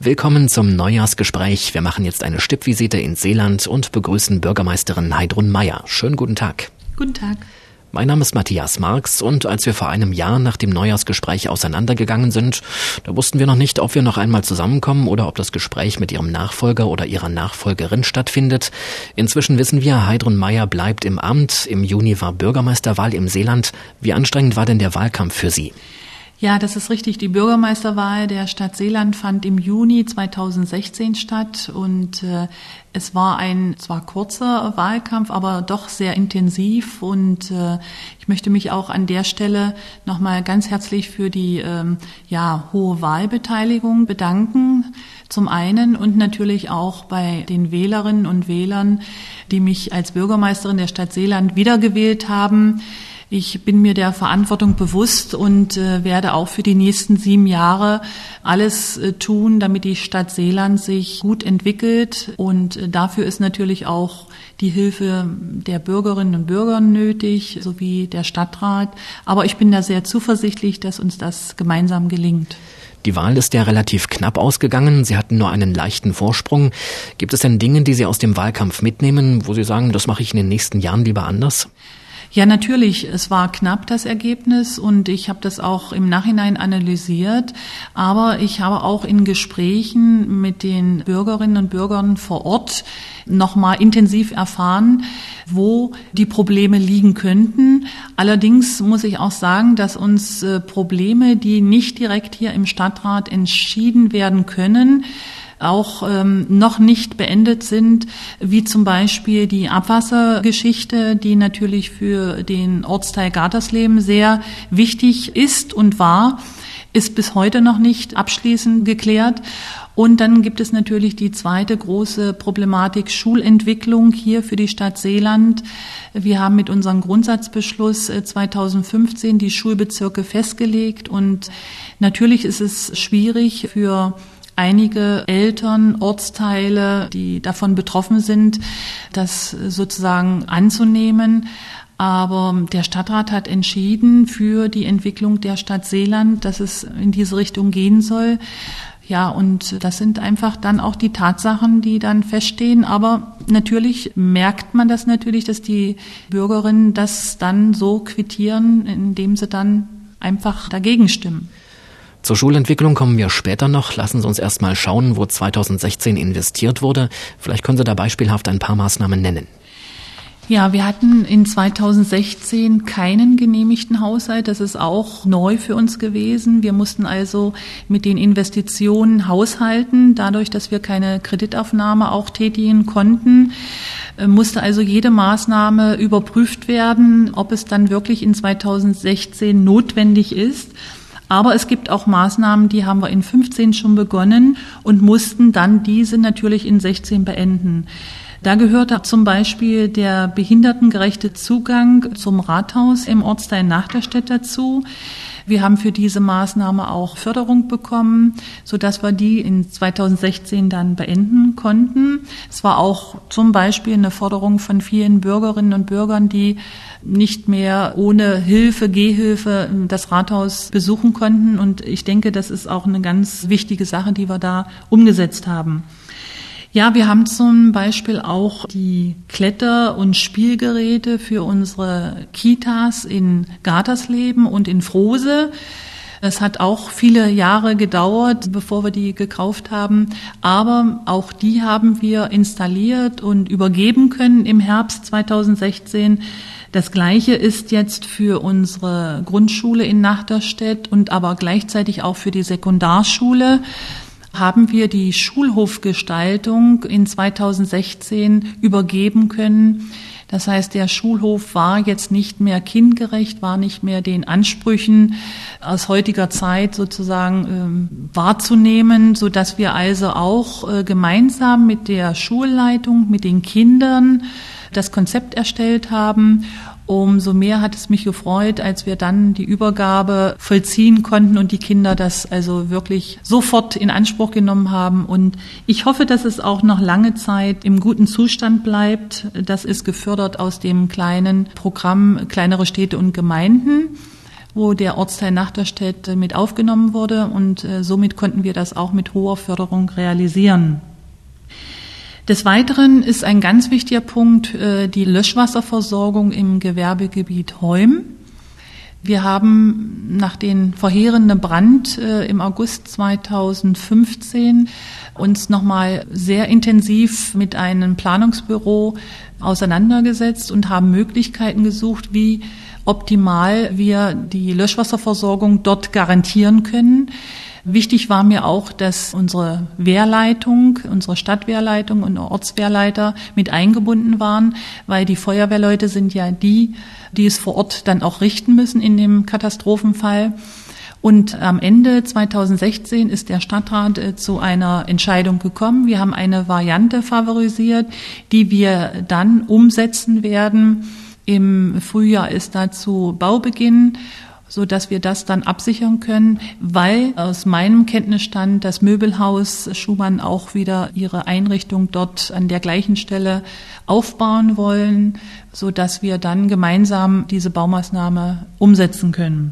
Willkommen zum Neujahrsgespräch. Wir machen jetzt eine Stippvisite in Seeland und begrüßen Bürgermeisterin Heidrun Meier. Schönen guten Tag. Guten Tag. Mein Name ist Matthias Marx und als wir vor einem Jahr nach dem Neujahrsgespräch auseinandergegangen sind, da wussten wir noch nicht, ob wir noch einmal zusammenkommen oder ob das Gespräch mit Ihrem Nachfolger oder Ihrer Nachfolgerin stattfindet. Inzwischen wissen wir, Heidrun Meier bleibt im Amt. Im Juni war Bürgermeisterwahl im Seeland. Wie anstrengend war denn der Wahlkampf für Sie? Ja, das ist richtig. Die Bürgermeisterwahl der Stadt Seeland fand im Juni 2016 statt und es war ein zwar kurzer Wahlkampf, aber doch sehr intensiv und ich möchte mich auch an der Stelle nochmal ganz herzlich für die hohe Wahlbeteiligung bedanken. Zum einen und natürlich auch bei den Wählerinnen und Wählern, die mich als Bürgermeisterin der Stadt Seeland wiedergewählt haben. Ich bin mir der Verantwortung bewusst und werde auch für die nächsten 7 Jahre alles tun, damit die Stadt Seeland sich gut entwickelt. Und dafür ist natürlich auch die Hilfe der Bürgerinnen und Bürger nötig, sowie der Stadtrat. Aber ich bin da sehr zuversichtlich, dass uns das gemeinsam gelingt. Die Wahl ist ja relativ knapp ausgegangen. Sie hatten nur einen leichten Vorsprung. Gibt es denn Dinge, die Sie aus dem Wahlkampf mitnehmen, wo Sie sagen, das mache ich in den nächsten Jahren lieber anders? Ja, natürlich. Es war knapp, das Ergebnis, und ich habe das auch im Nachhinein analysiert. Aber ich habe auch in Gesprächen mit den Bürgerinnen und Bürgern vor Ort nochmal intensiv erfahren, wo die Probleme liegen könnten. Allerdings muss ich auch sagen, dass uns Probleme, die nicht direkt hier im Stadtrat entschieden werden können, auch noch nicht beendet sind, wie zum Beispiel die Abwassergeschichte, die natürlich für den Ortsteil Gatersleben sehr wichtig ist und war, ist bis heute noch nicht abschließend geklärt. Und dann gibt es natürlich die zweite große Problematik Schulentwicklung hier für die Stadt Seeland. Wir haben mit unserem Grundsatzbeschluss 2015 die Schulbezirke festgelegt und natürlich ist es schwierig für einige Eltern, Ortsteile, die davon betroffen sind, das sozusagen anzunehmen. Aber der Stadtrat hat entschieden für die Entwicklung der Stadt Seeland, dass es in diese Richtung gehen soll. Ja, und das sind einfach dann auch die Tatsachen, die dann feststehen. Aber natürlich merkt man das natürlich, dass die Bürgerinnen das dann so quittieren, indem sie dann einfach dagegen stimmen. Zur Schulentwicklung kommen wir später noch. Lassen Sie uns erst mal schauen, wo 2016 investiert wurde. Vielleicht können Sie da beispielhaft ein paar Maßnahmen nennen. Ja, wir hatten in 2016 keinen genehmigten Haushalt. Das ist auch neu für uns gewesen. Wir mussten also mit den Investitionen haushalten. Dadurch, dass wir keine Kreditaufnahme auch tätigen konnten, musste also jede Maßnahme überprüft werden, ob es dann wirklich in 2016 notwendig ist. Aber es gibt auch Maßnahmen, die haben wir in 15 schon begonnen und mussten dann diese natürlich in 16 beenden. Da gehörte zum Beispiel der behindertengerechte Zugang zum Rathaus im Ortsteil Nachterstedt dazu. Wir haben für diese Maßnahme auch Förderung bekommen, sodass wir die in 2016 dann beenden konnten. Es war auch zum Beispiel eine Forderung von vielen Bürgerinnen und Bürgern, die nicht mehr ohne Hilfe, Gehhilfe das Rathaus besuchen konnten. Und ich denke, das ist auch eine ganz wichtige Sache, die wir da umgesetzt haben. Ja, wir haben zum Beispiel auch die Kletter- und Spielgeräte für unsere Kitas in Gatersleben und in Frose. Es hat auch viele Jahre gedauert, bevor wir die gekauft haben, aber auch die haben wir installiert und übergeben können im Herbst 2016. Das Gleiche ist jetzt für unsere Grundschule in Nachterstedt und aber gleichzeitig auch für die Sekundarschule. Haben wir die Schulhofgestaltung in 2016 übergeben können. Das heißt, der Schulhof war jetzt nicht mehr kindgerecht, war nicht mehr den Ansprüchen aus heutiger Zeit sozusagen wahrzunehmen, sodass wir also auch gemeinsam mit der Schulleitung, mit den Kindern das Konzept erstellt haben. Umso mehr hat es mich gefreut, als wir dann die Übergabe vollziehen konnten und die Kinder das also wirklich sofort in Anspruch genommen haben. Und ich hoffe, dass es auch noch lange Zeit im guten Zustand bleibt. Das ist gefördert aus dem kleinen Programm Kleinere Städte und Gemeinden. wo der Ortsteil Nachterstedt mit aufgenommen wurde und somit konnten wir das auch mit hoher Förderung realisieren. Des Weiteren ist ein ganz wichtiger Punkt die Löschwasserversorgung im Gewerbegebiet Heum. Wir haben nach dem verheerenden Brand im August 2015 uns nochmal sehr intensiv mit einem Planungsbüro auseinandergesetzt und haben Möglichkeiten gesucht, wie optimal wir die Löschwasserversorgung dort garantieren können. Wichtig war mir auch, dass unsere Wehrleitung, unsere Stadtwehrleitung und Ortswehrleiter mit eingebunden waren, weil die Feuerwehrleute sind ja die es vor Ort dann auch richten müssen in dem Katastrophenfall. Und am Ende 2016 ist der Stadtrat zu einer Entscheidung gekommen. Wir haben eine Variante favorisiert, die wir dann umsetzen werden. Im Frühjahr ist dazu Baubeginn, so dass wir das dann absichern können, weil aus meinem Kenntnisstand das Möbelhaus Schumann auch wieder ihre Einrichtung dort an der gleichen Stelle aufbauen wollen, so dass wir dann gemeinsam diese Baumaßnahme umsetzen können.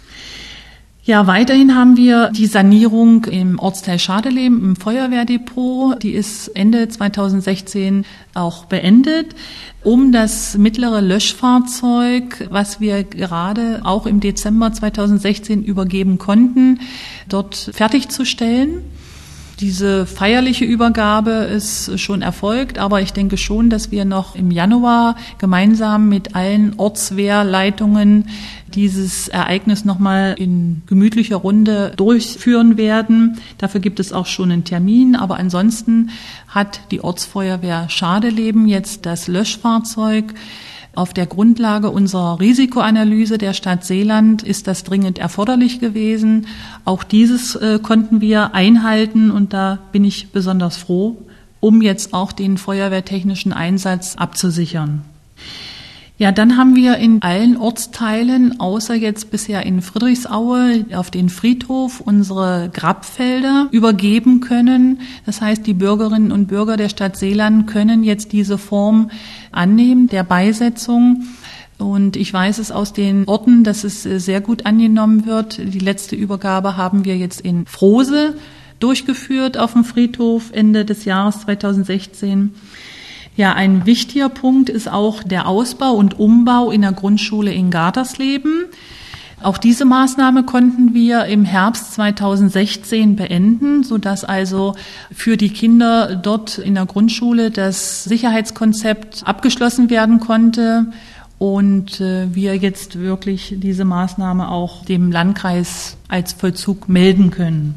Ja, weiterhin haben wir die Sanierung im Ortsteil Schadeleben im Feuerwehrdepot. Die ist Ende 2016 auch beendet, um das mittlere Löschfahrzeug, was wir gerade auch im Dezember 2016 übergeben konnten, dort fertigzustellen. Diese feierliche Übergabe ist schon erfolgt, aber ich denke schon, dass wir noch im Januar gemeinsam mit allen Ortswehrleitungen dieses Ereignis nochmal in gemütlicher Runde durchführen werden. Dafür gibt es auch schon einen Termin, aber ansonsten hat die Ortsfeuerwehr Schadeleben jetzt das Löschfahrzeug. Auf der Grundlage unserer Risikoanalyse der Stadt Seeland ist das dringend erforderlich gewesen. Auch dieses konnten wir einhalten und da bin ich besonders froh, um jetzt auch den feuerwehrtechnischen Einsatz abzusichern. Ja, dann haben wir in allen Ortsteilen, außer jetzt bisher in Friedrichsaue, auf den Friedhof unsere Grabfelder übergeben können. Das heißt, die Bürgerinnen und Bürger der Stadt Seeland können jetzt diese Form annehmen, der Beisetzung. Und ich weiß es aus den Orten, dass es sehr gut angenommen wird. Die letzte Übergabe haben wir jetzt in Frose durchgeführt auf dem Friedhof Ende des Jahres 2016. Ja, ein wichtiger Punkt ist auch der Ausbau und Umbau in der Grundschule in Gartersleben. Auch diese Maßnahme konnten wir im Herbst 2016 beenden, sodass also für die Kinder dort in der Grundschule das Sicherheitskonzept abgeschlossen werden konnte und wir jetzt wirklich diese Maßnahme auch dem Landkreis als Vollzug melden können.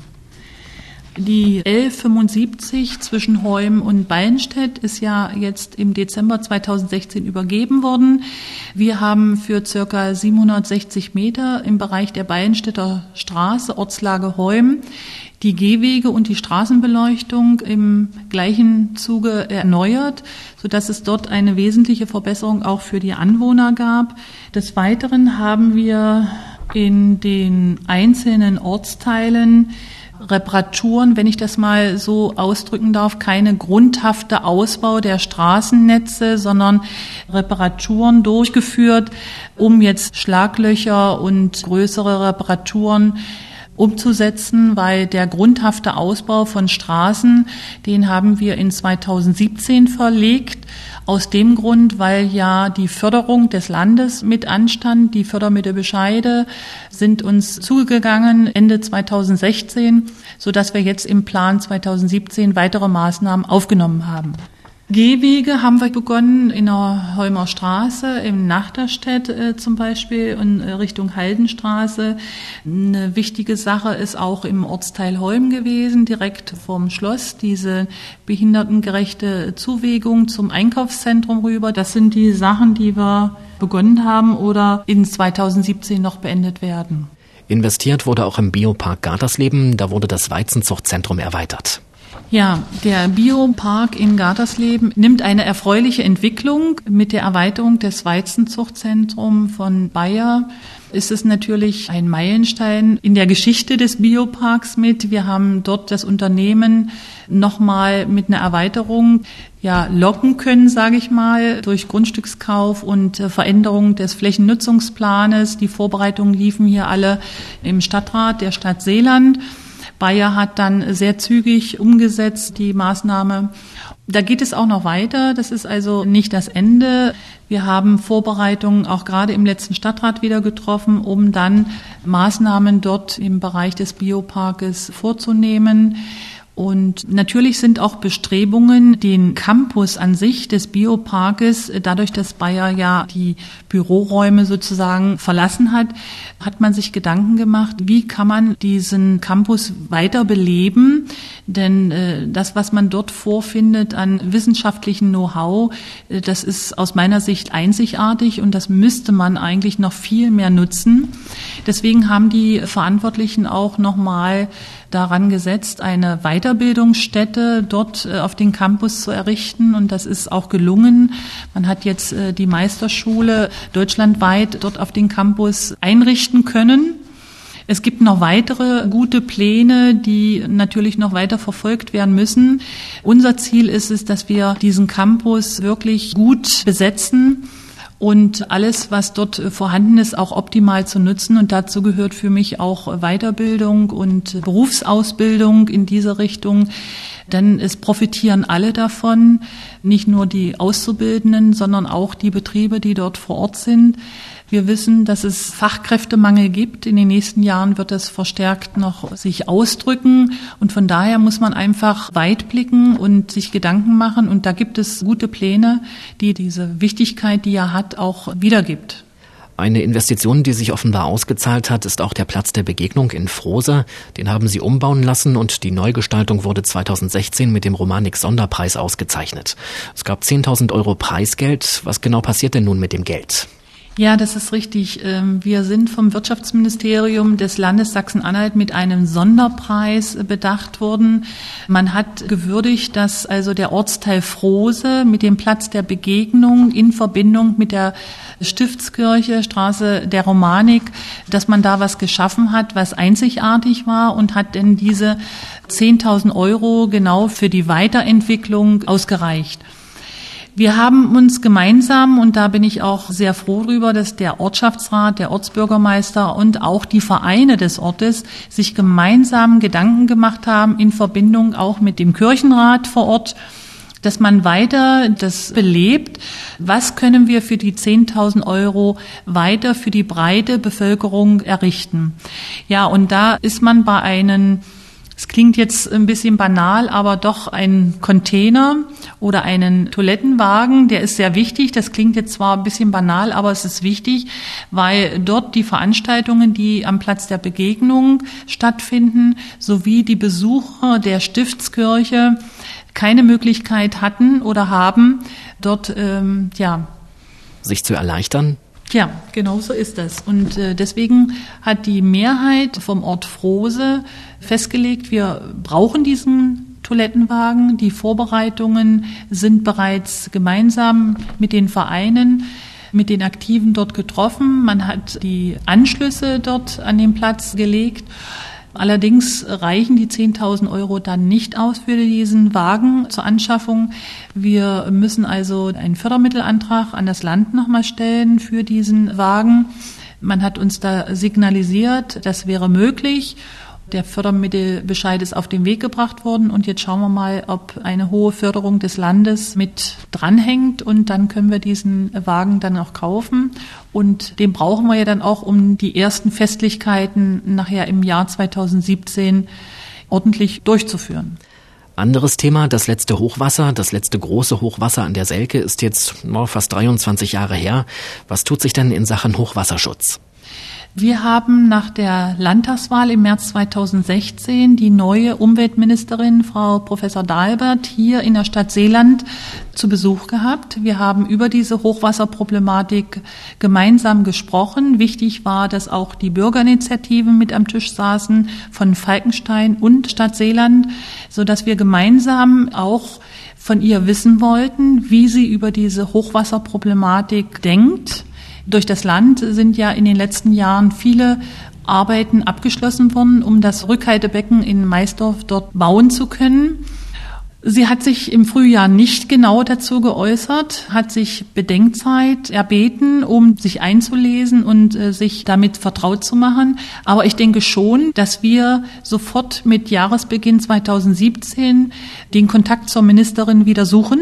Die L75 zwischen Heum und Ballenstedt ist ja jetzt im Dezember 2016 übergeben worden. Wir haben für circa 760 Meter im Bereich der Ballenstedter Straße, Ortslage Heum, die Gehwege und die Straßenbeleuchtung im gleichen Zuge erneuert, sodass es dort eine wesentliche Verbesserung auch für die Anwohner gab. Des Weiteren haben wir in den einzelnen Ortsteilen Reparaturen, wenn ich das mal so ausdrücken darf, keine grundhafte Ausbau der Straßennetze, sondern Reparaturen durchgeführt, um jetzt Schlaglöcher und größere Reparaturen umzusetzen, weil der grundhafte Ausbau von Straßen, den haben wir in 2017 verlegt. Aus dem Grund, weil ja die Förderung des Landes mit anstand. Die Fördermittelbescheide sind uns zugegangen Ende 2016, sodass wir jetzt im Plan 2017 weitere Maßnahmen aufgenommen haben. Gehwege haben wir begonnen in der Heumer Straße, im Nachterstedt zum Beispiel in Richtung Haldenstraße. Eine wichtige Sache ist auch im Ortsteil Heum gewesen, direkt vorm Schloss, diese behindertengerechte Zuwegung zum Einkaufszentrum rüber. Das sind die Sachen, die wir begonnen haben oder in 2017 noch beendet werden. Investiert wurde auch im Biopark Gartersleben, da wurde das Weizenzuchtzentrum erweitert. Ja, der Biopark in Gatersleben nimmt eine erfreuliche Entwicklung. Mit der Erweiterung des Weizenzuchtzentrums von Bayer ist es natürlich ein Meilenstein in der Geschichte des Bioparks mit. Wir haben dort das Unternehmen nochmal mit einer Erweiterung locken können, sage ich mal, durch Grundstückskauf und Veränderung des Flächennutzungsplanes. Die Vorbereitungen liefen hier alle im Stadtrat der Stadt Seeland. Bayer hat dann sehr zügig umgesetzt die Maßnahme. Da geht es auch noch weiter. Das ist also nicht das Ende. Wir haben Vorbereitungen auch gerade im letzten Stadtrat wieder getroffen, um dann Maßnahmen dort im Bereich des Bioparkes vorzunehmen. Und natürlich sind auch Bestrebungen, den Campus an sich des Bioparkes, dadurch, dass Bayer ja die Büroräume sozusagen verlassen hat, hat man sich Gedanken gemacht, wie kann man diesen Campus weiter beleben? Denn das, was man dort vorfindet an wissenschaftlichen Know-how, das ist aus meiner Sicht einzigartig und das müsste man eigentlich noch viel mehr nutzen. Deswegen haben die Verantwortlichen auch nochmal daran gesetzt, eine Weiterbildungsstätte dort auf den Campus zu errichten. Und das ist auch gelungen. Man hat jetzt die Meisterschule deutschlandweit dort auf den Campus einrichten können. Es gibt noch weitere gute Pläne, die natürlich noch weiter verfolgt werden müssen. Unser Ziel ist es, dass wir diesen Campus wirklich gut besetzen und alles, was dort vorhanden ist, auch optimal zu nutzen. Und dazu gehört für mich auch Weiterbildung und Berufsausbildung in diese Richtung. Denn es profitieren alle davon, nicht nur die Auszubildenden, sondern auch die Betriebe, die dort vor Ort sind. Wir wissen, dass es Fachkräftemangel gibt. In den nächsten Jahren wird es verstärkt noch sich ausdrücken. Und von daher muss man einfach weit blicken und sich Gedanken machen. Und da gibt es gute Pläne, die diese Wichtigkeit, die er hat, auch wiedergibt. Eine Investition, die sich offenbar ausgezahlt hat, ist auch der Platz der Begegnung in Frohse. Den haben Sie umbauen lassen und die Neugestaltung wurde 2016 mit dem Romanik-Sonderpreis ausgezeichnet. Es gab 10.000 € Preisgeld. Was genau passiert denn nun mit dem Geld? Ja, das ist richtig. Wir sind vom Wirtschaftsministerium des Landes Sachsen-Anhalt mit einem Sonderpreis bedacht worden. Man hat gewürdigt, dass also der Ortsteil Frohse mit dem Platz der Begegnung in Verbindung mit der Stiftskirche, Straße der Romanik, dass man da was geschaffen hat, was einzigartig war und hat denn diese 10.000 € genau für die Weiterentwicklung ausgereicht. Wir haben uns gemeinsam, und da bin ich auch sehr froh drüber, dass der Ortschaftsrat, der Ortsbürgermeister und auch die Vereine des Ortes sich gemeinsam Gedanken gemacht haben, in Verbindung auch mit dem Kirchenrat vor Ort, dass man weiter das belebt. Was können wir für die 10.000 € weiter für die breite Bevölkerung errichten? Ja, und da ist man bei einem, es klingt jetzt ein bisschen banal, aber doch ein Container oder einen Toilettenwagen, der ist sehr wichtig. Das klingt jetzt zwar ein bisschen banal, aber es ist wichtig, weil dort die Veranstaltungen, die am Platz der Begegnung stattfinden, sowie die Besucher der Stiftskirche keine Möglichkeit hatten oder haben, dort sich zu erleichtern. Ja, genau so ist das. Und deswegen hat die Mehrheit vom Ort Frohse festgelegt, wir brauchen diesen Toilettenwagen. Die Vorbereitungen sind bereits gemeinsam mit den Vereinen, mit den Aktiven dort getroffen. Man hat die Anschlüsse dort an den Platz gelegt. Allerdings reichen die 10.000 € dann nicht aus für diesen Wagen zur Anschaffung. Wir müssen also einen Fördermittelantrag an das Land nochmal stellen für diesen Wagen. Man hat uns da signalisiert, das wäre möglich. Der Fördermittelbescheid ist auf den Weg gebracht worden und jetzt schauen wir mal, ob eine hohe Förderung des Landes mit dranhängt und dann können wir diesen Wagen dann auch kaufen und den brauchen wir ja dann auch, um die ersten Festlichkeiten nachher im Jahr 2017 ordentlich durchzuführen. Anderes Thema, das letzte Hochwasser, das letzte große Hochwasser an der Selke ist jetzt fast 23 Jahre her. Was tut sich denn in Sachen Hochwasserschutz? Wir haben nach der Landtagswahl im März 2016 die neue Umweltministerin, Frau Professor Dalbert, hier in der Stadt Seeland zu Besuch gehabt. Wir haben über diese Hochwasserproblematik gemeinsam gesprochen. Wichtig war, dass auch die Bürgerinitiativen mit am Tisch saßen von Falkenstein und Stadt Seeland, sodass wir gemeinsam auch von ihr wissen wollten, wie sie über diese Hochwasserproblematik denkt. Durch das Land sind ja in den letzten Jahren viele Arbeiten abgeschlossen worden, um das Rückhaltebecken in Maisdorf dort bauen zu können. Sie hat sich im Frühjahr nicht genau dazu geäußert, hat sich Bedenkzeit erbeten, um sich einzulesen und sich damit vertraut zu machen. Aber ich denke schon, dass wir sofort mit Jahresbeginn 2017 den Kontakt zur Ministerin wieder suchen.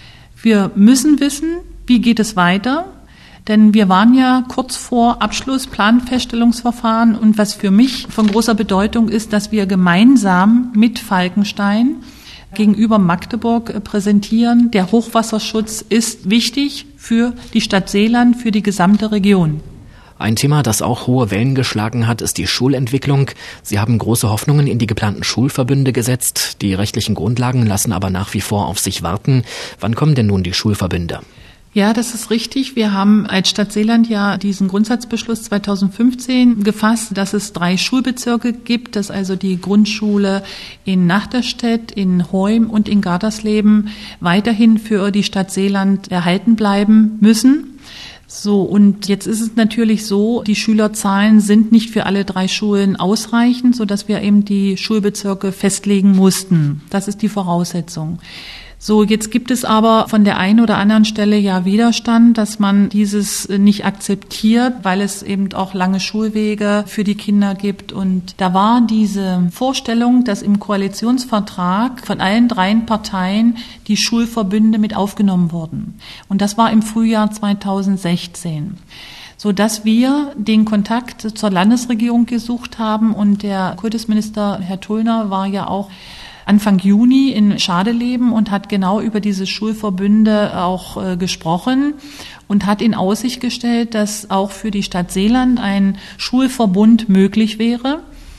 Wir müssen wissen, wie geht es weiter? Denn wir waren ja kurz vor Abschluss Planfeststellungsverfahren und was für mich von großer Bedeutung ist, dass wir gemeinsam mit Falkenstein gegenüber Magdeburg präsentieren. Der Hochwasserschutz ist wichtig für die Stadt Seeland, für die gesamte Region. Ein Thema, das auch hohe Wellen geschlagen hat, ist die Schulentwicklung. Sie haben große Hoffnungen in die geplanten Schulverbünde gesetzt. Die rechtlichen Grundlagen lassen aber nach wie vor auf sich warten. Wann kommen denn nun die Schulverbünde? Ja, das ist richtig. Wir haben als Stadt Seeland ja diesen Grundsatzbeschluss 2015 gefasst, dass es 3 Schulbezirke gibt, dass also die Grundschule in Nachterstedt, in Heum und in Gartersleben weiterhin für die Stadt Seeland erhalten bleiben müssen. So, und jetzt ist es natürlich so, die Schülerzahlen sind nicht für alle 3 Schulen ausreichend, sodass wir eben die Schulbezirke festlegen mussten. Das ist die Voraussetzung. So, jetzt gibt es aber von der einen oder anderen Stelle ja Widerstand, dass man dieses nicht akzeptiert, weil es eben auch lange Schulwege für die Kinder gibt. Und da war diese Vorstellung, dass im Koalitionsvertrag von allen 3 Parteien die Schulverbünde mit aufgenommen wurden. Und das war im Frühjahr 2016. So dass wir den Kontakt zur Landesregierung gesucht haben und der Kultusminister Herr Tullner war ja auch Anfang Juni in Schadeleben und hat genau über diese Schulverbünde auch gesprochen und hat in Aussicht gestellt, dass auch für die Stadt Seeland ein Schulverbund möglich wäre.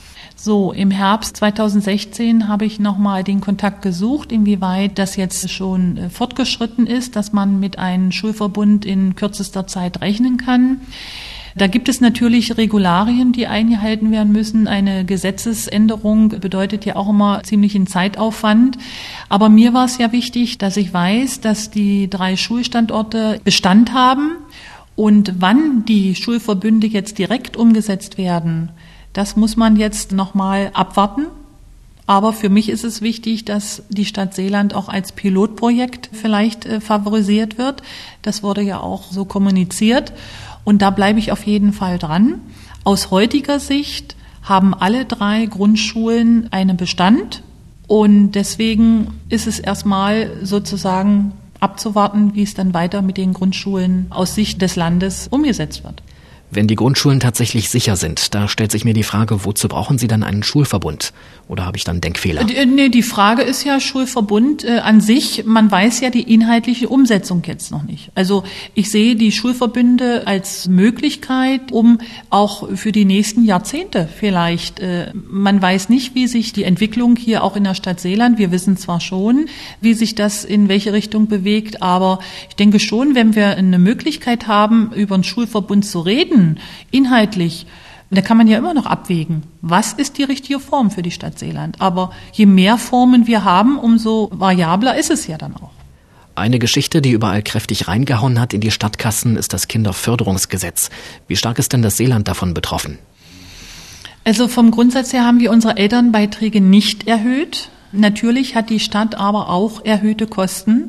So, im Herbst 2016 habe ich nochmal den Kontakt gesucht, inwieweit das jetzt schon fortgeschritten ist, dass man mit einem Schulverbund in kürzester Zeit rechnen kann. Da gibt es natürlich Regularien, die eingehalten werden müssen. Eine Gesetzesänderung bedeutet ja auch immer ziemlichen Zeitaufwand. Aber mir war es ja wichtig, dass ich weiß, dass die 3 Schulstandorte Bestand haben. Und wann die Schulverbünde jetzt direkt umgesetzt werden, das muss man jetzt nochmal abwarten. Aber für mich ist es wichtig, dass die Stadt Seeland auch als Pilotprojekt vielleicht favorisiert wird. Das wurde ja auch so kommuniziert. Und da bleibe ich auf jeden Fall dran. Aus heutiger Sicht haben alle 3 Grundschulen einen Bestand. Und deswegen ist es erstmal sozusagen abzuwarten, wie es dann weiter mit den Grundschulen aus Sicht des Landes umgesetzt wird. Wenn die Grundschulen tatsächlich sicher sind, da stellt sich mir die Frage, wozu brauchen Sie dann einen Schulverbund? Oder habe ich dann Denkfehler? Nee, die Frage ist ja Schulverbund an sich. Man weiß ja die inhaltliche Umsetzung jetzt noch nicht. Also ich sehe die Schulverbünde als Möglichkeit, um auch für die nächsten Jahrzehnte vielleicht, man weiß nicht, wie sich die Entwicklung hier auch in der Stadt Seeland, wir wissen zwar schon, wie sich das in welche Richtung bewegt, aber ich denke schon, wenn wir eine Möglichkeit haben, über einen Schulverbund zu reden, inhaltlich, da kann man ja immer noch abwägen, was ist die richtige Form für die Stadt Seeland. Aber je mehr Formen wir haben, umso variabler ist es ja dann auch. Eine Geschichte, die überall kräftig reingehauen hat in die Stadtkassen, ist das Kinderförderungsgesetz. Wie stark ist denn das Seeland davon betroffen? Also vom Grundsatz her haben wir unsere Elternbeiträge nicht erhöht. Natürlich hat die Stadt aber auch erhöhte Kosten.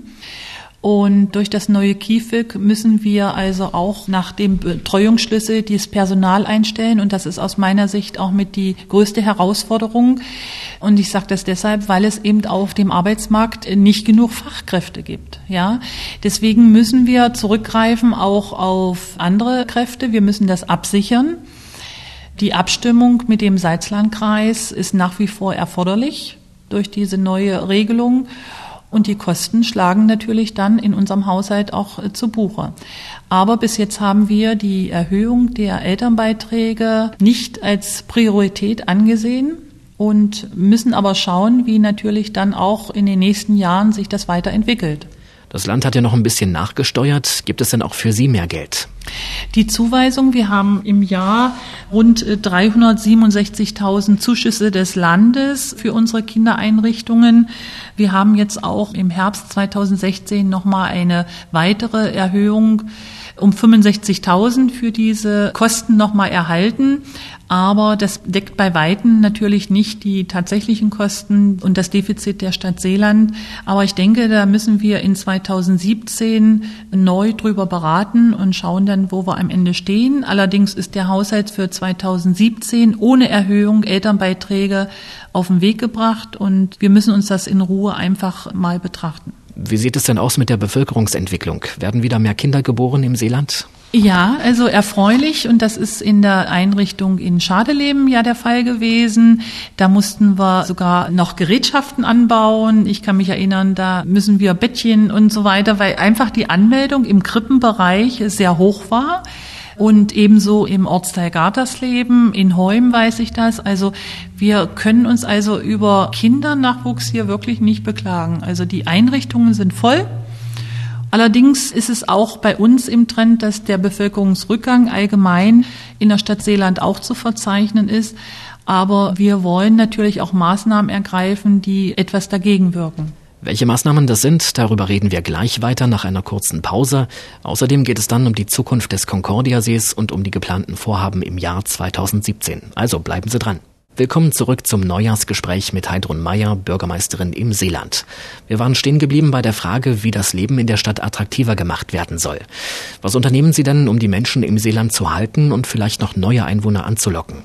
Und durch das neue KIföG müssen wir also auch nach dem Betreuungsschlüssel dieses Personal einstellen. Und das ist aus meiner Sicht auch mit die größte Herausforderung. Und ich sage das deshalb, weil es eben auf dem Arbeitsmarkt nicht genug Fachkräfte gibt. Ja, deswegen müssen wir zurückgreifen auch auf andere Kräfte. Wir müssen das absichern. Die Abstimmung mit dem Salzlandkreis ist nach wie vor erforderlich durch diese neue Regelung. Und die Kosten schlagen natürlich dann in unserem Haushalt auch zu Buche. Aber bis jetzt haben wir die Erhöhung der Elternbeiträge nicht als Priorität angesehen und müssen aber schauen, wie natürlich dann auch in den nächsten Jahren sich das weiterentwickelt. Das Land hat ja noch ein bisschen nachgesteuert. Gibt es denn auch für Sie mehr Geld? Die Zuweisung, wir haben im Jahr rund 367.000 Zuschüsse des Landes für unsere Kindereinrichtungen. Wir haben jetzt auch im Herbst 2016 nochmal eine weitere Erhöhung um 65.000 für diese Kosten nochmal erhalten. Aber das deckt bei Weitem natürlich nicht die tatsächlichen Kosten und das Defizit der Stadt Seeland. Aber ich denke, da müssen wir in 2017 neu drüber beraten und schauen dann, wo wir am Ende stehen. Allerdings ist der Haushalt für 2017 ohne Erhöhung Elternbeiträge auf den Weg gebracht und wir müssen uns das in Ruhe einfach mal betrachten. Wie sieht es denn aus mit der Bevölkerungsentwicklung? Werden wieder mehr Kinder geboren im Seeland? Ja, also erfreulich und das ist in der Einrichtung in Schadeleben ja der Fall gewesen. Da mussten wir sogar noch Gerätschaften anbauen. Ich kann mich erinnern, da müssen wir Bettchen und so weiter, weil einfach die Anmeldung im Krippenbereich sehr hoch war. Und ebenso im Ortsteil Gartersleben, in Heum weiß ich das. Also wir können uns also über Kindernachwuchs hier wirklich nicht beklagen. Also die Einrichtungen sind voll. Allerdings ist es auch bei uns im Trend, dass der Bevölkerungsrückgang allgemein in der Stadt Seeland auch zu verzeichnen ist. Aber wir wollen natürlich auch Maßnahmen ergreifen, die etwas dagegen wirken. Welche Maßnahmen das sind, darüber reden wir gleich weiter nach einer kurzen Pause. Außerdem geht es dann um die Zukunft des Concordia-Sees und um die geplanten Vorhaben im Jahr 2017. Also bleiben Sie dran. Willkommen zurück zum Neujahrsgespräch mit Heidrun Meyer, Bürgermeisterin im Seeland. Wir waren stehen geblieben bei der Frage, wie das Leben in der Stadt attraktiver gemacht werden soll. Was unternehmen Sie denn, um die Menschen im Seeland zu halten und vielleicht noch neue Einwohner anzulocken?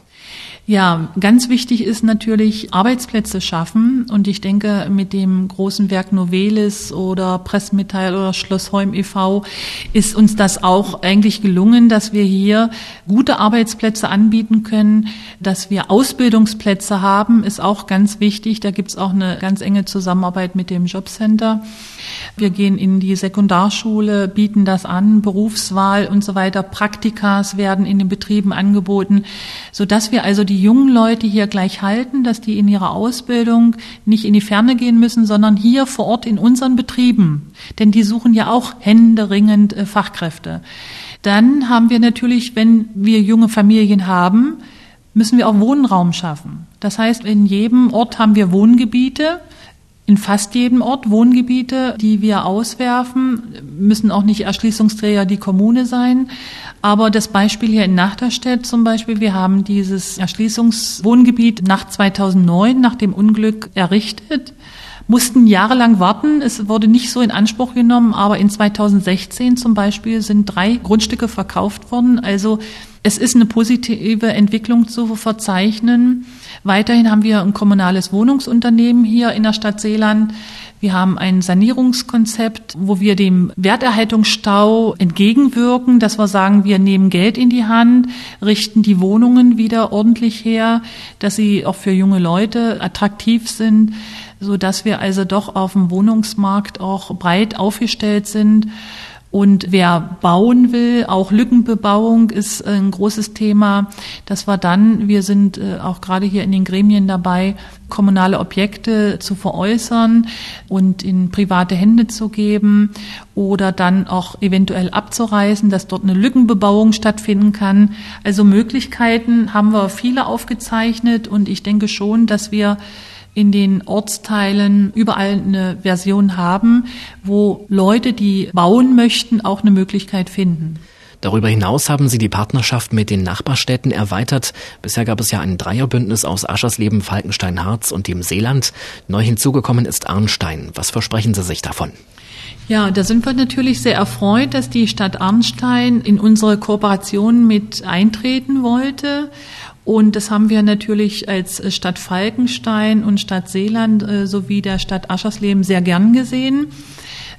Ja, ganz wichtig ist natürlich Arbeitsplätze schaffen und ich denke, mit dem großen Werk Novelis oder Pressmetall oder Schloss Heum e.V. ist uns das auch eigentlich gelungen, dass wir hier gute Arbeitsplätze anbieten können, dass wir Ausbildungsplätze haben, ist auch ganz wichtig. Da gibt's auch eine ganz enge Zusammenarbeit mit dem Jobcenter. Wir gehen in die Sekundarschule, bieten das an, Berufswahl und so weiter. Praktikas werden in den Betrieben angeboten, sodass wir also die jungen Leute hier gleich halten, dass die in ihrer Ausbildung nicht in die Ferne gehen müssen, sondern hier vor Ort in unseren Betrieben. Denn die suchen ja auch händeringend Fachkräfte. Dann haben wir natürlich, wenn wir junge Familien haben, müssen wir auch Wohnraum schaffen. Das heißt, in jedem Ort haben wir Wohngebiete, in fast jedem Ort Wohngebiete, die wir auswerfen, müssen auch nicht Erschließungsträger die Kommune sein. Aber das Beispiel hier in Nachterstedt zum Beispiel, wir haben dieses Erschließungswohngebiet nach 2009, nach dem Unglück errichtet, mussten jahrelang warten. Es wurde nicht so in Anspruch genommen, aber in 2016 zum Beispiel sind 3 Grundstücke verkauft worden. Also es ist eine positive Entwicklung zu verzeichnen. Weiterhin haben wir ein kommunales Wohnungsunternehmen hier in der Stadt Seeland. Wir haben ein Sanierungskonzept, wo wir dem Werterhaltungsstau entgegenwirken, dass wir sagen, wir nehmen Geld in die Hand, richten die Wohnungen wieder ordentlich her, dass sie auch für junge Leute attraktiv sind, so dass wir also doch auf dem Wohnungsmarkt auch breit aufgestellt sind. Und wer bauen will, auch Lückenbebauung ist ein großes Thema, dass wir sind auch gerade hier in den Gremien dabei, kommunale Objekte zu veräußern und in private Hände zu geben oder dann auch eventuell abzureißen, dass dort eine Lückenbebauung stattfinden kann. Also Möglichkeiten haben wir viele aufgezeichnet und ich denke schon, dass wir in den Ortsteilen überall eine Version haben, wo Leute, die bauen möchten, auch eine Möglichkeit finden. Darüber hinaus haben Sie die Partnerschaft mit den Nachbarstädten erweitert. Bisher gab es ja ein Dreierbündnis aus Aschersleben, Falkenstein-Harz und dem Seeland. Neu hinzugekommen ist Arnstein. Was versprechen Sie sich davon? Ja, da sind wir natürlich sehr erfreut, dass die Stadt Arnstein in unsere Kooperation mit eintreten wollte. Und das haben wir natürlich als Stadt Falkenstein und Stadt Seeland sowie der Stadt Aschersleben sehr gern gesehen.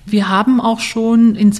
Wir haben auch schon in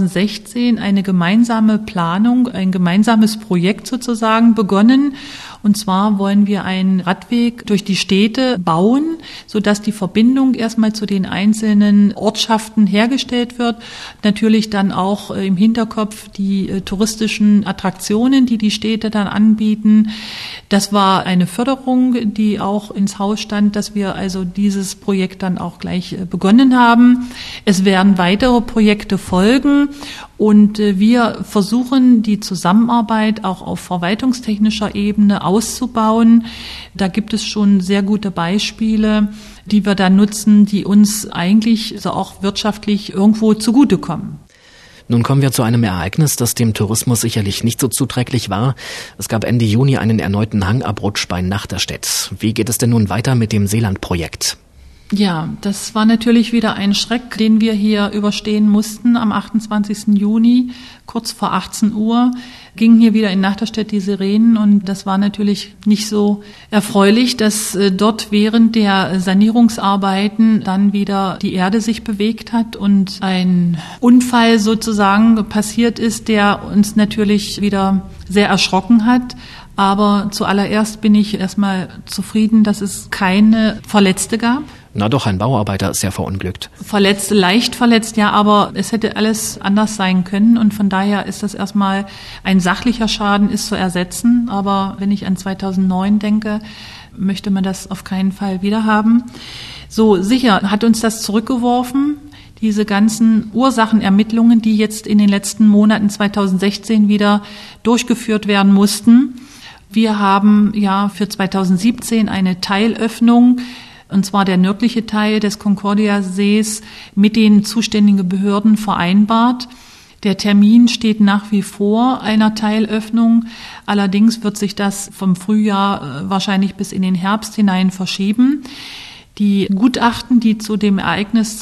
2016 eine gemeinsame Planung, ein gemeinsames Projekt sozusagen begonnen. Und zwar wollen wir einen Radweg durch die Städte bauen, sodass die Verbindung erstmal zu den einzelnen Ortschaften hergestellt wird. Natürlich dann auch im Hinterkopf die touristischen Attraktionen, die die Städte dann anbieten. Das war eine Förderung, die auch ins Haus stand, dass wir also dieses Projekt dann auch gleich begonnen haben. Es werden weitere Projekte folgen. Und wir versuchen, die Zusammenarbeit auch auf verwaltungstechnischer Ebene auszubauen. Da gibt es schon sehr gute Beispiele, die wir dann nutzen, die uns eigentlich so auch wirtschaftlich irgendwo zugutekommen. Nun kommen wir zu einem Ereignis, das dem Tourismus sicherlich nicht so zuträglich war. Es gab Ende Juni einen erneuten Hangabrutsch bei Nachterstedt. Wie geht es denn nun weiter mit dem Seeland-Projekt? Ja, das war natürlich wieder ein Schreck, den wir hier überstehen mussten. Am 28. Juni, kurz vor 18 Uhr, gingen hier wieder in Nachterstedt die Sirenen und das war natürlich nicht so erfreulich, dass dort während der Sanierungsarbeiten dann wieder die Erde sich bewegt hat und ein Unfall sozusagen passiert ist, der uns natürlich wieder sehr erschrocken hat. Aber zuallererst bin ich erstmal zufrieden, dass es keine Verletzte gab. Na doch, ein Bauarbeiter ist ja verunglückt. Verletzt, leicht verletzt, ja, aber es hätte alles anders sein können und von daher ist das erstmal ein sachlicher Schaden, ist zu ersetzen. Aber wenn ich an 2009 denke, möchte man das auf keinen Fall wieder haben. So, sicher hat uns das zurückgeworfen. Diese ganzen Ursachenermittlungen, die jetzt in den letzten Monaten 2016 wieder durchgeführt werden mussten. Wir haben ja für 2017 eine Teilöffnung, und zwar der nördliche Teil des Concordia-Sees, mit den zuständigen Behörden vereinbart. Der Termin steht nach wie vor einer Teilöffnung. Allerdings wird sich das vom Frühjahr wahrscheinlich bis in den Herbst hinein verschieben. Die Gutachten, die zu dem Ereignis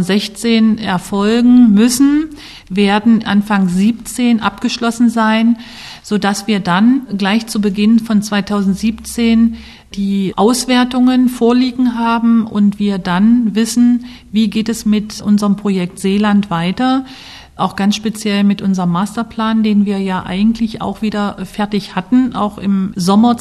2016 erfolgen müssen, werden Anfang 2017 abgeschlossen sein, sodass wir dann gleich zu Beginn von 2017 die Auswertungen vorliegen haben und wir dann wissen, wie geht es mit unserem Projekt Seeland weiter. Auch ganz speziell mit unserem Masterplan, den wir ja eigentlich auch wieder fertig hatten, auch im Sommer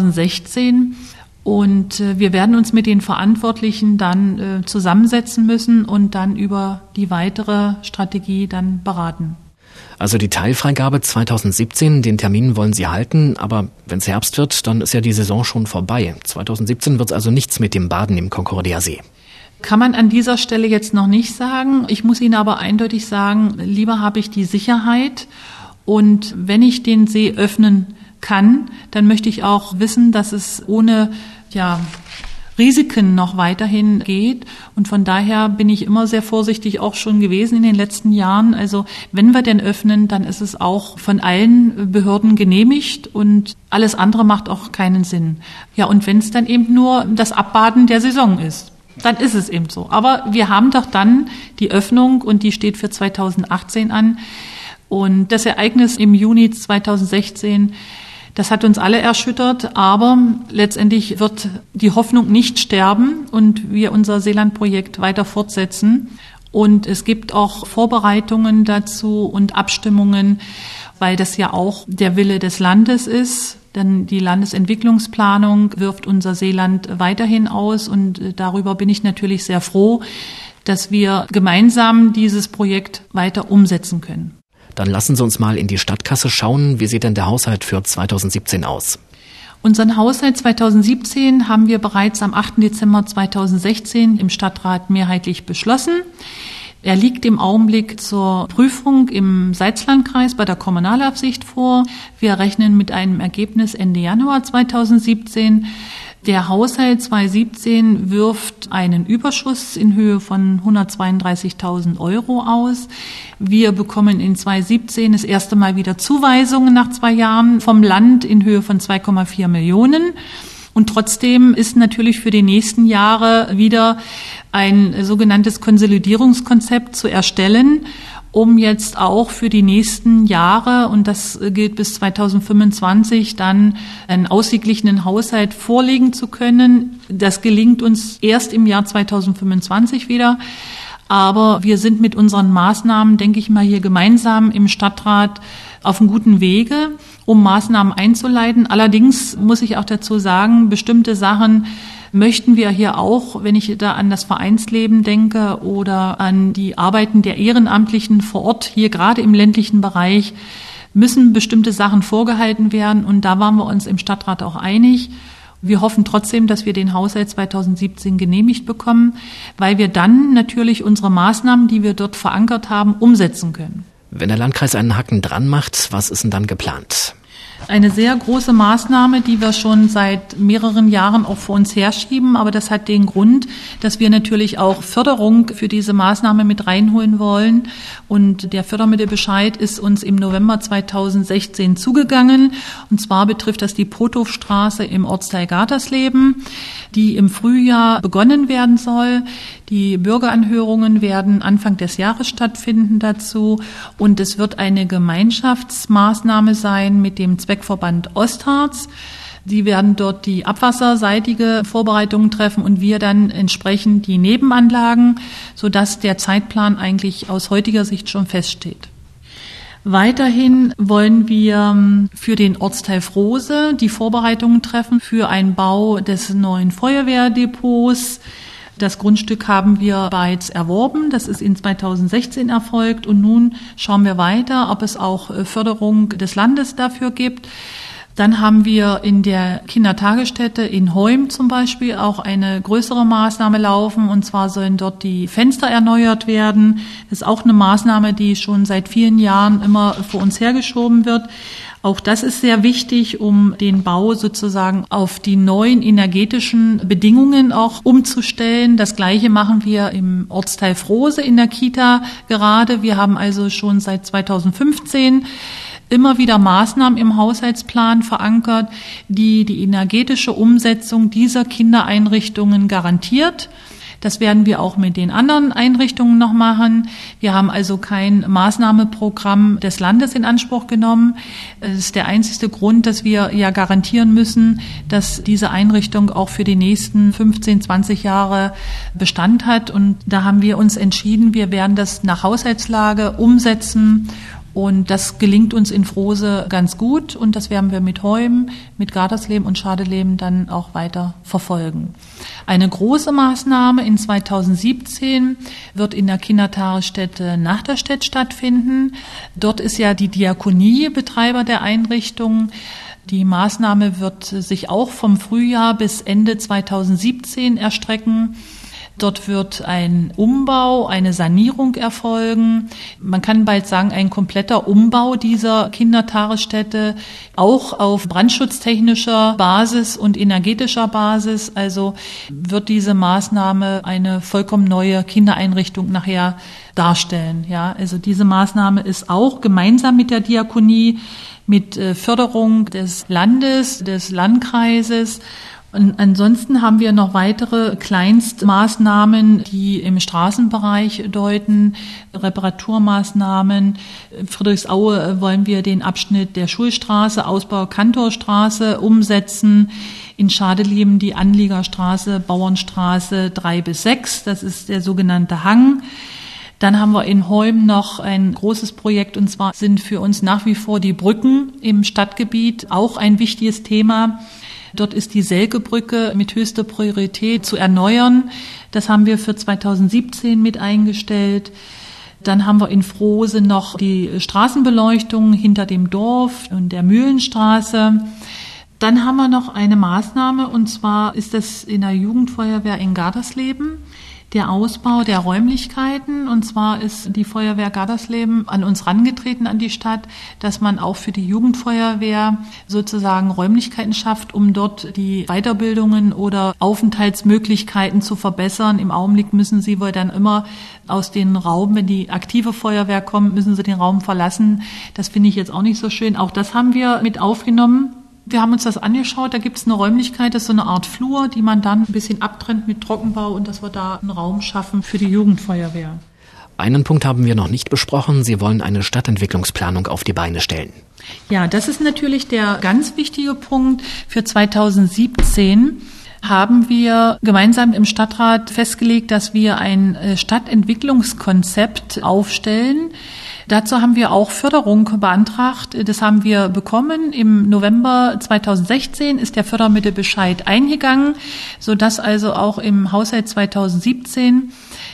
2016. Und wir werden uns mit den Verantwortlichen dann zusammensetzen müssen und dann über die weitere Strategie dann beraten. Also die Teilfreigabe 2017, den Termin wollen Sie halten, aber wenn es Herbst wird, dann ist ja die Saison schon vorbei. 2017 wird es also nichts mit dem Baden im Concordia-See. Kann man an dieser Stelle jetzt noch nicht sagen. Ich muss Ihnen aber eindeutig sagen, lieber habe ich die Sicherheit und wenn ich den See öffnen kann, dann möchte ich auch wissen, dass es ohne Risiken noch weiterhin geht. Und von daher bin ich immer sehr vorsichtig auch schon gewesen in den letzten Jahren. Also wenn wir denn öffnen, dann ist es auch von allen Behörden genehmigt und alles andere macht auch keinen Sinn. Ja, und wenn es dann eben nur das Abbaden der Saison ist, dann ist es eben so. Aber wir haben doch dann die Öffnung und die steht für 2018 an. Und das Ereignis im Juni 2016, das hat uns alle erschüttert, aber letztendlich wird die Hoffnung nicht sterben und wir unser Seeland-Projekt weiter fortsetzen. Und es gibt auch Vorbereitungen dazu und Abstimmungen, weil das ja auch der Wille des Landes ist. Denn die Landesentwicklungsplanung wirft unser Seeland weiterhin aus und darüber bin ich natürlich sehr froh, dass wir gemeinsam dieses Projekt weiter umsetzen können. Dann lassen Sie uns mal in die Stadtkasse schauen. Wie sieht denn der Haushalt für 2017 aus? Unseren Haushalt 2017 haben wir bereits am 8. Dezember 2016 im Stadtrat mehrheitlich beschlossen. Er liegt im Augenblick zur Prüfung im Salzlandkreis bei der Kommunalaufsicht vor. Wir rechnen mit einem Ergebnis Ende Januar 2017. Der Haushalt 2017 wirft einen Überschuss in Höhe von 132.000 € aus. Wir bekommen in 2017 das erste Mal wieder Zuweisungen nach 2 Jahren vom Land in Höhe von 2,4 Millionen. Und trotzdem ist natürlich für die nächsten Jahre wieder ein sogenanntes Konsolidierungskonzept zu erstellen, um jetzt auch für die nächsten Jahre, und das gilt bis 2025, dann einen ausgeglichenen Haushalt vorlegen zu können. Das gelingt uns erst im Jahr 2025 wieder. Aber wir sind mit unseren Maßnahmen, denke ich mal, hier gemeinsam im Stadtrat auf einem guten Wege, um Maßnahmen einzuleiten. Allerdings muss ich auch dazu sagen, bestimmte Sachen möchten wir hier auch, wenn ich da an das Vereinsleben denke oder an die Arbeiten der Ehrenamtlichen vor Ort, hier gerade im ländlichen Bereich, müssen bestimmte Sachen vorgehalten werden. Und da waren wir uns im Stadtrat auch einig. Wir hoffen trotzdem, dass wir den Haushalt 2017 genehmigt bekommen, weil wir dann natürlich unsere Maßnahmen, die wir dort verankert haben, umsetzen können. Wenn der Landkreis einen Haken dran macht, was ist denn dann geplant? Eine sehr große Maßnahme, die wir schon seit mehreren Jahren auch vor uns herschieben. Aber das hat den Grund, dass wir natürlich auch Förderung für diese Maßnahme mit reinholen wollen. Und der Fördermittelbescheid ist uns im November 2016 zugegangen. Und zwar betrifft das die Pothofstraße im Ortsteil Gatersleben, die im Frühjahr begonnen werden soll. Die Bürgeranhörungen werden Anfang des Jahres stattfinden dazu. Und es wird eine Gemeinschaftsmaßnahme sein mit dem Zweckverband Ostharz. Sie werden dort die abwasserseitige Vorbereitungen treffen und wir dann entsprechend die Nebenanlagen, sodass der Zeitplan eigentlich aus heutiger Sicht schon feststeht. Weiterhin wollen wir für den Ortsteil Frose die Vorbereitungen treffen für einen Bau des neuen Feuerwehrdepots. Das Grundstück haben wir bereits erworben. Das ist in 2016 erfolgt. Und nun schauen wir weiter, ob es auch Förderung des Landes dafür gibt. Dann haben wir in der Kindertagesstätte in Heum zum Beispiel auch eine größere Maßnahme laufen. Und zwar sollen dort die Fenster erneuert werden. Das ist auch eine Maßnahme, die schon seit vielen Jahren immer vor uns hergeschoben wird. Auch das ist sehr wichtig, um den Bau sozusagen auf die neuen energetischen Bedingungen auch umzustellen. Das Gleiche machen wir im Ortsteil Frose in der Kita gerade. Wir haben also schon seit 2015 immer wieder Maßnahmen im Haushaltsplan verankert, die die energetische Umsetzung dieser Kindereinrichtungen garantiert. Das werden wir auch mit den anderen Einrichtungen noch machen. Wir haben also kein Maßnahmenprogramm des Landes in Anspruch genommen. Es ist der einzige Grund, dass wir ja garantieren müssen, dass diese Einrichtung auch für die nächsten 15, 20 Jahre Bestand hat. Und da haben wir uns entschieden, wir werden das nach Haushaltslage umsetzen. Und das gelingt uns in Frose ganz gut und das werden wir mit Heum, mit Gatersleben und Schadeleben dann auch weiter verfolgen. Eine große Maßnahme in 2017 wird in der Kindertagesstätte Nachterstedt stattfinden. Dort ist ja die Diakonie Betreiber der Einrichtung. Die Maßnahme wird sich auch vom Frühjahr bis Ende 2017 erstrecken. Dort wird ein Umbau, eine Sanierung erfolgen. Man kann bald sagen, ein kompletter Umbau dieser Kindertagesstätte, auch auf brandschutztechnischer Basis und energetischer Basis. Also wird diese Maßnahme eine vollkommen neue Kindereinrichtung nachher darstellen. Ja, also diese Maßnahme ist auch gemeinsam mit der Diakonie, mit Förderung des Landes, des Landkreises. Und ansonsten haben wir noch weitere Kleinstmaßnahmen, die im Straßenbereich deuten, Reparaturmaßnahmen. In Friedrichsaue wollen wir den Abschnitt der Schulstraße, Ausbau Kantorstraße umsetzen. In Schadeleben die Anliegerstraße, Bauernstraße 3-6, das ist der sogenannte Hang. Dann haben wir in Heum noch ein großes Projekt, und zwar sind für uns nach wie vor die Brücken im Stadtgebiet auch ein wichtiges Thema. Dort ist die Selkebrücke mit höchster Priorität zu erneuern. Das haben wir für 2017 mit eingestellt. Dann haben wir in Frose noch die Straßenbeleuchtung hinter dem Dorf und der Mühlenstraße. Dann haben wir noch eine Maßnahme, und zwar ist das in der Jugendfeuerwehr in Gatersleben. Der Ausbau der Räumlichkeiten, und zwar ist die Feuerwehr Gatersleben an uns rangetreten, an die Stadt, dass man auch für die Jugendfeuerwehr sozusagen Räumlichkeiten schafft, um dort die Weiterbildungen oder Aufenthaltsmöglichkeiten zu verbessern. Im Augenblick müssen sie wohl dann immer aus dem Raum, wenn die aktive Feuerwehr kommt, müssen sie den Raum verlassen. Das finde ich jetzt auch nicht so schön. Auch das haben wir mit aufgenommen. Wir haben uns das angeschaut, da gibt es eine Räumlichkeit, das ist so eine Art Flur, die man dann ein bisschen abtrennt mit Trockenbau und dass wir da einen Raum schaffen für die Jugendfeuerwehr. Einen Punkt haben wir noch nicht besprochen. Sie wollen eine Stadtentwicklungsplanung auf die Beine stellen. Ja, das ist natürlich der ganz wichtige Punkt für 2017. haben wir gemeinsam im Stadtrat festgelegt, dass wir ein Stadtentwicklungskonzept aufstellen. Dazu haben wir auch Förderung beantragt. Das haben wir bekommen. Im November 2016 ist der Fördermittelbescheid eingegangen, sodass also auch im Haushalt 2017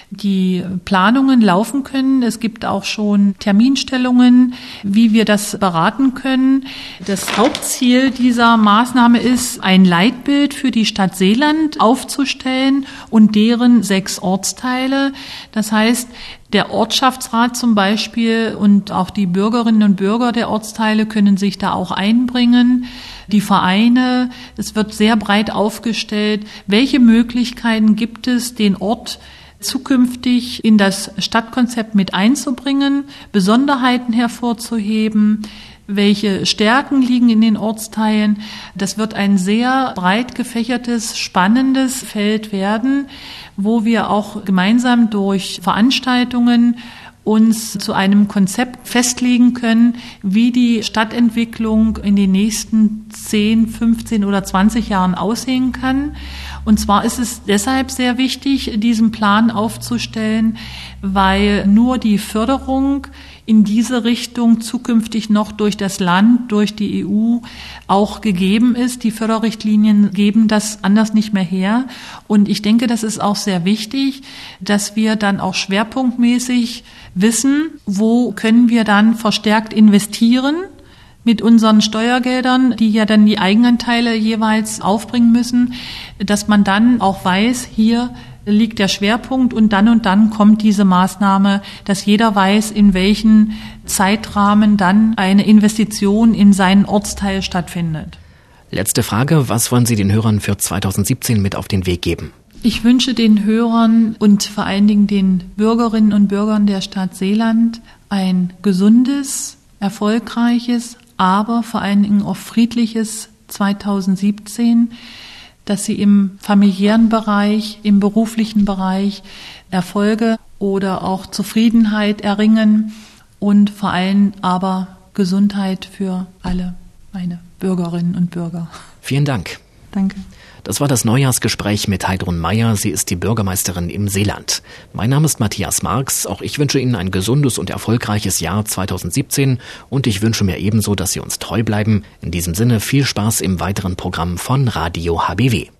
die Planungen laufen können. Es gibt auch schon Terminstellungen, wie wir das beraten können. Das Hauptziel dieser Maßnahme ist, ein Leitbild für die Stadt Seeland aufzustellen und deren 6 Ortsteile. Das heißt, der Ortschaftsrat zum Beispiel und auch die Bürgerinnen und Bürger der Ortsteile können sich da auch einbringen. Die Vereine, es wird sehr breit aufgestellt. Welche Möglichkeiten gibt es, den Ort zukünftig in das Stadtkonzept mit einzubringen, Besonderheiten hervorzuheben, welche Stärken liegen in den Ortsteilen. Das wird ein sehr breit gefächertes, spannendes Feld werden, wo wir auch gemeinsam durch Veranstaltungen uns zu einem Konzept festlegen können, wie die Stadtentwicklung in den nächsten 10, 15 oder 20 Jahren aussehen kann. Und zwar ist es deshalb sehr wichtig, diesen Plan aufzustellen, weil nur die Förderung in diese Richtung zukünftig noch durch das Land, durch die EU auch gegeben ist. Die Förderrichtlinien geben das anders nicht mehr her. Und ich denke, das ist auch sehr wichtig, dass wir dann auch schwerpunktmäßig wissen, wo können wir dann verstärkt investieren mit unseren Steuergeldern, die ja dann die Eigenanteile jeweils aufbringen müssen, dass man dann auch weiß, hier liegt der Schwerpunkt und dann kommt diese Maßnahme, dass jeder weiß, in welchen Zeitrahmen dann eine Investition in seinen Ortsteil stattfindet. Letzte Frage, was wollen Sie den Hörern für 2017 mit auf den Weg geben? Ich wünsche den Hörern und vor allen Dingen den Bürgerinnen und Bürgern der Stadt Seeland ein gesundes, erfolgreiches, aber vor allen Dingen auch friedliches 2017, dass sie im familiären Bereich, im beruflichen Bereich Erfolge oder auch Zufriedenheit erringen und vor allem aber Gesundheit für alle meine Bürgerinnen und Bürger. Vielen Dank. Danke. Das war das Neujahrsgespräch mit Heidrun Meyer. Sie ist die Bürgermeisterin im Seeland. Mein Name ist Matthias Marx. Auch ich wünsche Ihnen ein gesundes und erfolgreiches Jahr 2017 und ich wünsche mir ebenso, dass Sie uns treu bleiben. In diesem Sinne viel Spaß im weiteren Programm von Radio HBW.